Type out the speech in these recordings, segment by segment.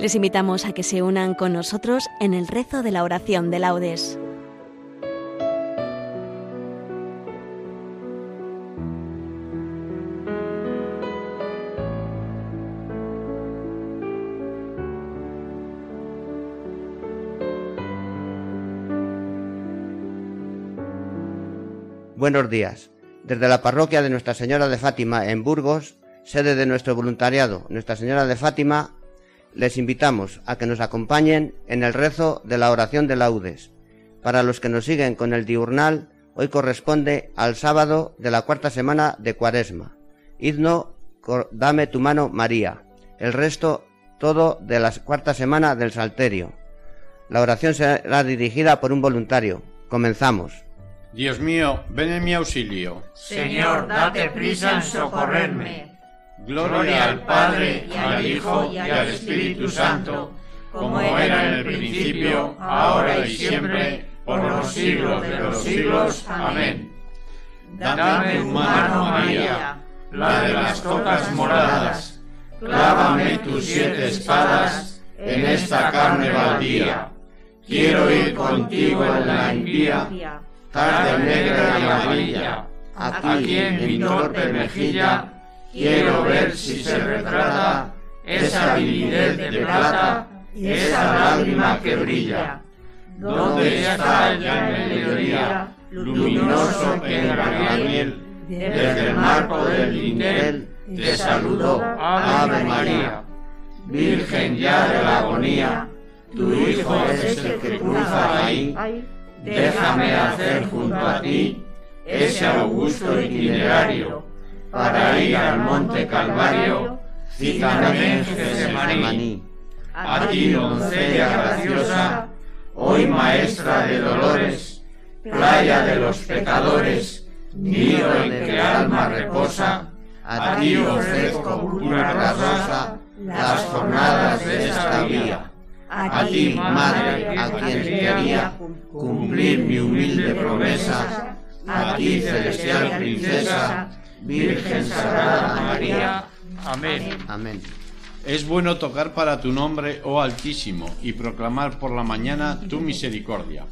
Les invitamos a que se unan con nosotros en el rezo de la oración de laudes. Buenos días. Desde la parroquia de Nuestra Señora de Fátima en Burgos, sede de nuestro voluntariado Nuestra Señora de Fátima, les invitamos a que nos acompañen en el rezo de la oración de laudes. Para los que nos siguen con el diurnal, hoy corresponde al sábado de la cuarta semana de Cuaresma. Himno Dame tu mano, María. El resto todo de la cuarta semana del Salterio. La oración será dirigida por un voluntario. Comenzamos. Dios mío, ven en mi auxilio. Señor, date prisa en socorrerme. Gloria al Padre, y al Hijo, y al Espíritu Santo, como era en el principio, ahora y siempre, por los siglos de los siglos. Amén. Dame tu mano, María, la de las tocas moradas. Clávame tus 7 espadas en esta carne baldía. Quiero ir contigo en la impía tarde negra y amarilla. Aquí en mi torpe mejilla quiero ver si se retrata esa lividez de plata, esa lágrima que brilla. ¿Dónde está el mediodía, luminoso en Gabriel? Desde el marco del dintel te saludo, Ave María. Virgen ya de la agonía, tu Hijo es el que cruza ahí. Déjame hacer junto a ti ese augusto itinerario para ir al monte Calvario, cítame en Getsemaní. A ti, doncella graciosa, hoy maestra de dolores, playa de los pecadores, nido en que alma reposa, a ti ofrezco pura rosa las jornadas de esta vía. A ti, Madre, a quien quería cumplir mi humilde promesa, a ti, celestial princesa, Virgen Sagrada María. Amén. Amén. Es bueno tocar para tu nombre, oh Altísimo, y proclamar por la mañana tu misericordia.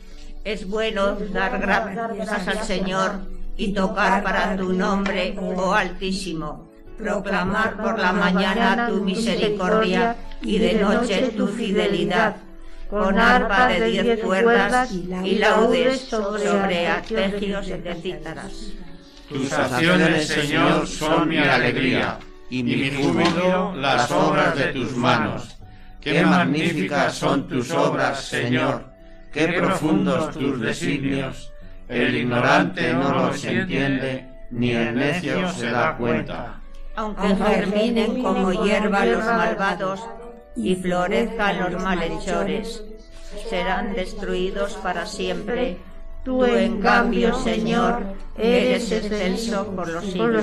Es bueno dar gracias al Señor y tocar para tu nombre, oh Altísimo. Proclamar por la mañana tu misericordia y de noche tu fidelidad, con arpa de 10 cuerdas y laudes sobre arpegios de cítaras. Tus acciones, Señor, son mi alegría, y mi júbilo las obras de tus manos. Qué magníficas son tus obras, Señor, qué profundos tus designios. El ignorante no los entiende, ni el necio se da cuenta. Aunque germinen como hierba los malvados y florezcan los malhechores, serán destruidos para siempre. Tú, en cambio, Señor, eres excelso por los siglos.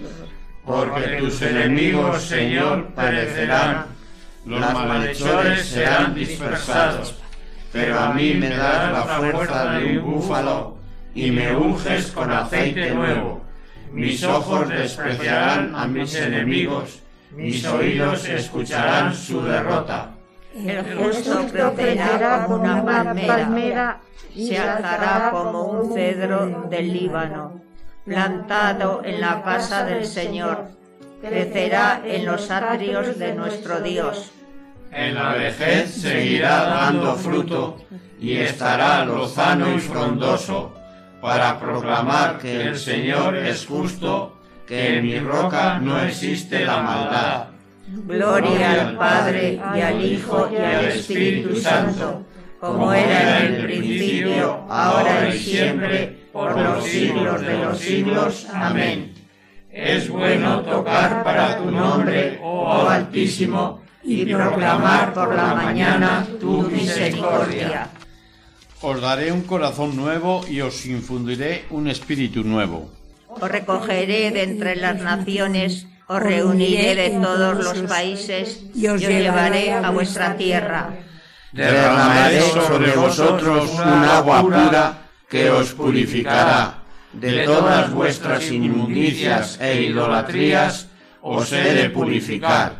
Porque tus enemigos, Señor, perecerán, los malhechores serán dispersados, pero a mí me das la fuerza de un búfalo y me unges con aceite nuevo. Mis ojos despreciarán a mis enemigos, mis oídos escucharán su derrota. El justo crecerá como una palmera, se alzará como un cedro del Líbano, plantado en la casa del Señor, crecerá en los atrios de nuestro Dios. En la vejez seguirá dando fruto y estará lozano y frondoso, para proclamar que el Señor es justo, que en mi roca no existe la maldad. Gloria al Padre, y al Hijo, y al Espíritu Santo, como era en el principio, ahora y siempre, por los siglos de los siglos. Amén. Es bueno tocar para tu nombre, oh Altísimo, y proclamar por la mañana tu misericordia. Os daré un corazón nuevo y os infundiré un espíritu nuevo. Os recogeré de entre las naciones, os reuniré de todos los países y os llevaré a vuestra tierra. Derramaré sobre vosotros un agua pura que os purificará. De todas vuestras inmundicias e idolatrías os he de purificar.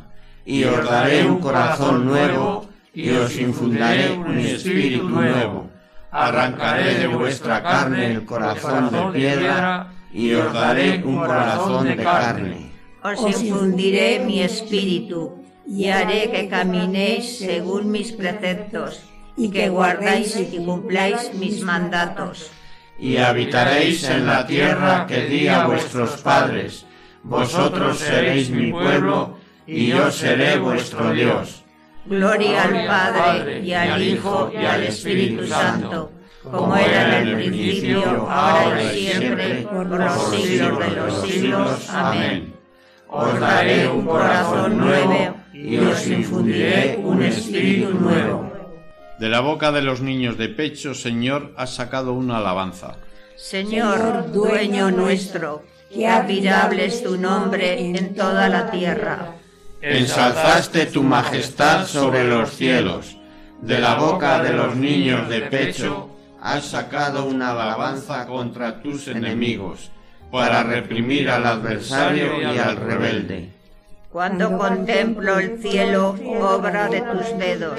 y os daré un corazón nuevo, y os infundaré un espíritu nuevo. Arrancaré de vuestra carne el corazón de piedra, y os daré un corazón de carne. Os infundiré mi espíritu, y haré que caminéis según mis preceptos, y que guardéis y que cumpláis mis mandatos. Y habitaréis en la tierra que di a vuestros padres. Vosotros seréis mi pueblo, y yo seré vuestro Dios. Gloria al Padre, y al Hijo, y al Espíritu Santo, como era en el principio, ahora y siempre, por los siglos de los siglos. Amén. Os daré un corazón nuevo, y os infundiré un espíritu nuevo. De la boca de los niños de pecho, Señor, has sacado una alabanza. Señor, dueño nuestro, qué admirable es tu nombre en toda la tierra. Ensalzaste tu majestad sobre los cielos. De la boca de los niños de pecho has sacado una alabanza contra tus enemigos, para reprimir al adversario y al rebelde. Cuando contemplo el cielo, obra de tus dedos,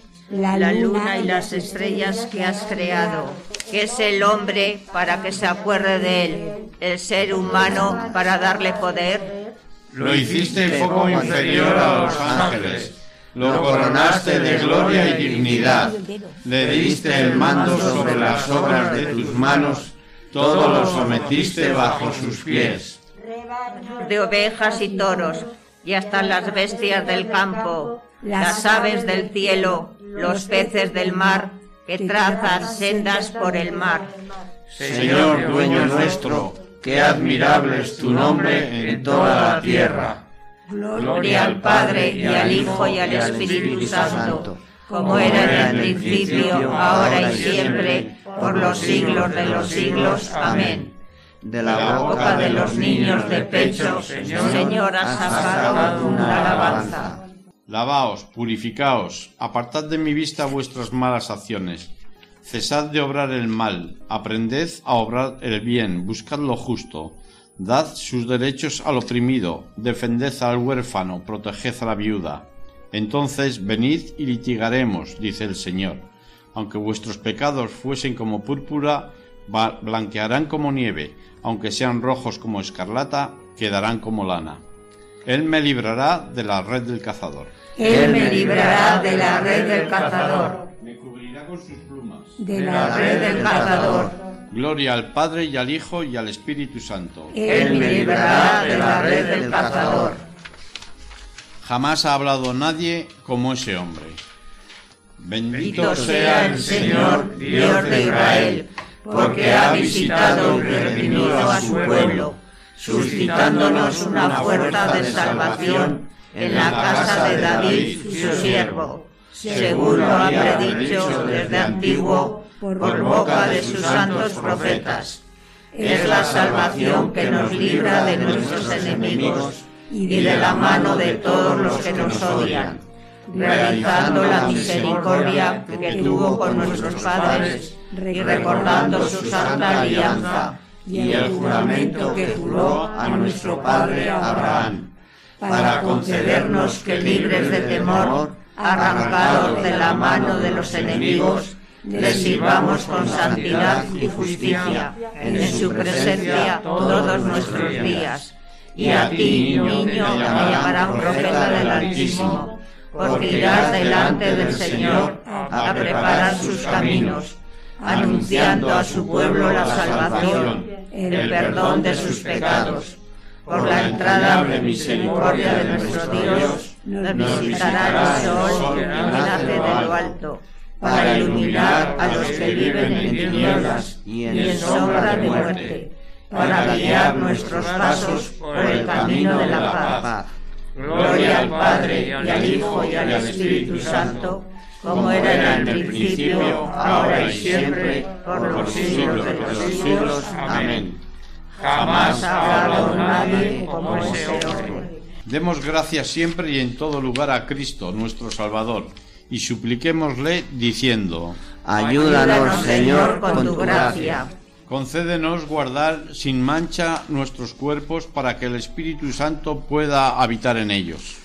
la luna y las estrellas que has creado, que es el hombre para que se acuerde de él, el ser humano para darle poder. Lo hiciste poco inferior a los ángeles, lo coronaste de gloria y dignidad, le diste el mando sobre las obras de tus manos, todo lo sometiste bajo sus pies. De ovejas y toros, y hasta las bestias del campo, las aves del cielo, los peces del mar, que trazan sendas por el mar. Señor, dueño nuestro, qué admirable es tu nombre en toda la tierra. Gloria al Padre, y al Hijo, y al Espíritu Santo, como era en el principio, ahora y siempre, por los siglos de los siglos. Amén. De la boca de los niños de pecho, Señor, has sacado una alabanza. Lavaos, purificaos, apartad de mi vista vuestras malas acciones. Cesad de obrar el mal, aprended a obrar el bien, buscad lo justo. Dad sus derechos al oprimido, defended al huérfano, proteged a la viuda. Entonces venid y litigaremos, dice el Señor. Aunque vuestros pecados fuesen como púrpura, blanquearán como nieve, aunque sean rojos como escarlata, quedarán como lana. Él me librará de la red del cazador. Él me librará de la red del cazador. Me cubrirá con sus plumas. De la red del cazador. Gloria al Padre, y al Hijo, y al Espíritu Santo. Él me librará de la red del cazador. Jamás ha hablado nadie como ese hombre. Bendito sea el Señor, Dios de Israel, porque ha visitado y redimido a su pueblo, suscitándonos una fuerza de salvación en la casa de David, su siervo, según lo ha predicho desde antiguo por boca de sus santos profetas. Es la salvación que nos libra de nuestros enemigos y de la mano de todos los que nos odian, realizando la misericordia que tuvo con nuestros padres y recordando su santa alianza y el juramento que juró a nuestro padre Abraham, para concedernos que, libres de temor, arrancados de la mano de los enemigos, le sirvamos con santidad y justicia en su presencia todos nuestros días. Y a ti, niño, te llamarán profeta del Altísimo, porque irás delante del Señor a preparar sus caminos, anunciando a su pueblo la salvación, el perdón de sus pecados. Por la entrada de misericordia de nuestro Dios, nos visitará el sol que nace de lo alto, para iluminar a los que viven en tinieblas y en sombra de muerte, para guiar nuestros pasos por el camino de la paz. Gloria al Padre, y al Hijo, y al Espíritu Santo, como era en el principio, ahora y siempre, por los siglos de los siglos. Amén. Jamás ha hablado nadie como ese hombre. Demos gracias siempre y en todo lugar a Cristo, nuestro Salvador, y supliquémosle diciendo: Ayúdanos, Señor, con tu gracia. Concédenos guardar sin mancha nuestros cuerpos para que el Espíritu Santo pueda habitar en ellos.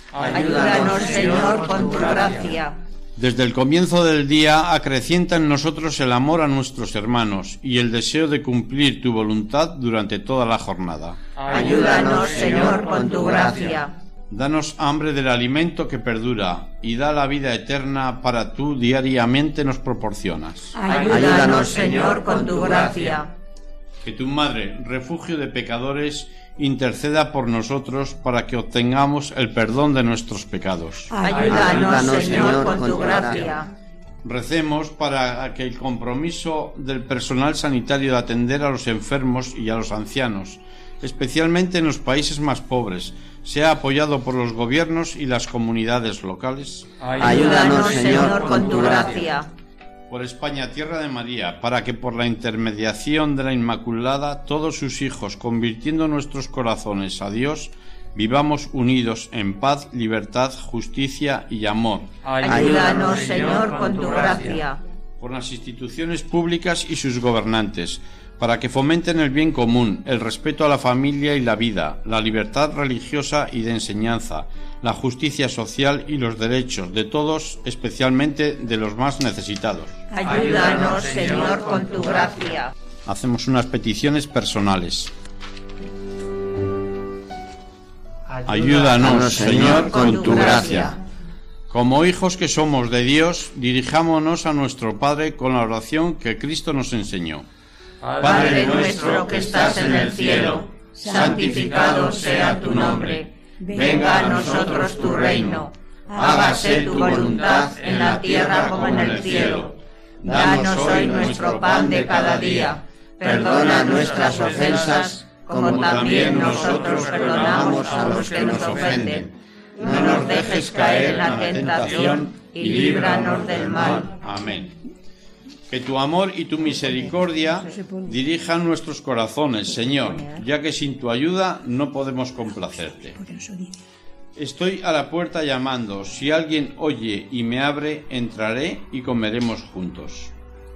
Ayúdanos, Señor, con tu gracia. Desde el comienzo del día acrecienta en nosotros el amor a nuestros hermanos y el deseo de cumplir tu voluntad durante toda la jornada. Ayúdanos, Señor, con tu gracia. Danos hambre del alimento que perdura y da la vida eterna para tú diariamente nos proporcionas. Ayúdanos, Señor, con tu gracia. Que tu Madre, refugio de pecadores, interceda por nosotros para que obtengamos el perdón de nuestros pecados. Ayúdanos, Señor, con tu gracia. Recemos para que el compromiso del personal sanitario de atender a los enfermos y a los ancianos, especialmente en los países más pobres, sea apoyado por los gobiernos y las comunidades locales. Ayúdanos, Señor, con tu gracia. Por España, tierra de María, para que por la intermediación de la Inmaculada todos sus hijos, convirtiendo nuestros corazones a Dios, vivamos unidos en paz, libertad, justicia y amor. Ayúdanos, Señor, con tu gracia. Por las instituciones públicas y sus gobernantes, para que fomenten el bien común, el respeto a la familia y la vida, la libertad religiosa y de enseñanza, la justicia social y los derechos de todos, especialmente de los más necesitados. Ayúdanos, Señor, con tu gracia. Hacemos unas peticiones personales. Ayúdanos, Señor, con tu gracia. Como hijos que somos de Dios, dirijámonos a nuestro Padre con la oración que Cristo nos enseñó. Padre nuestro que estás en el cielo, santificado sea tu nombre. Venga a nosotros tu reino. Hágase tu voluntad en la tierra como en el cielo. Danos hoy nuestro pan de cada día. Perdona nuestras ofensas, como también nosotros perdonamos a los que nos ofenden. No nos dejes caer en la tentación y líbranos del mal. Amén. Que tu amor y tu misericordia dirijan nuestros corazones, Señor, ya que sin tu ayuda no podemos complacerte. Estoy a la puerta llamando. Si alguien oye y me abre, entraré y comeremos juntos.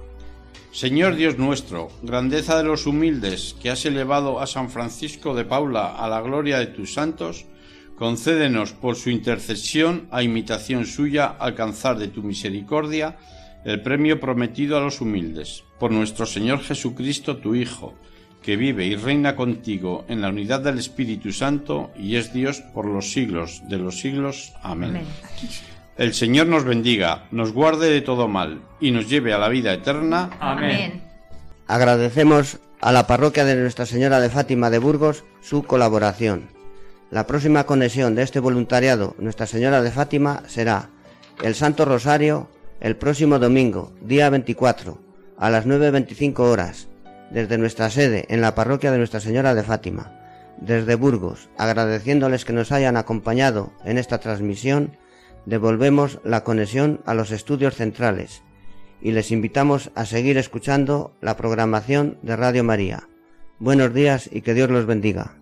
Señor Dios nuestro, grandeza de los humildes, que has elevado a San Francisco de Paula a la gloria de tus santos, concédenos por su intercesión, a imitación suya, alcanzar de tu misericordia el premio prometido a los humildes. Por nuestro Señor Jesucristo, tu Hijo, que vive y reina contigo en la unidad del Espíritu Santo y es Dios por los siglos de los siglos. Amén. El Señor nos bendiga, nos guarde de todo mal y nos lleve a la vida eterna. Amén. Agradecemos a la parroquia de Nuestra Señora de Fátima de Burgos su colaboración. La próxima conexión de este voluntariado Nuestra Señora de Fátima será el Santo Rosario el próximo domingo, día 24, a las 9:25 horas, desde nuestra sede en la parroquia de Nuestra Señora de Fátima, desde Burgos, agradeciéndoles que nos hayan acompañado en esta transmisión. Devolvemos la conexión a los estudios centrales y les invitamos a seguir escuchando la programación de Radio María. Buenos días y que Dios los bendiga.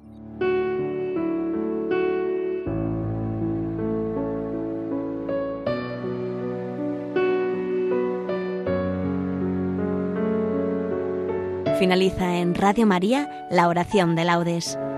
Finaliza en Radio María la oración de laudes.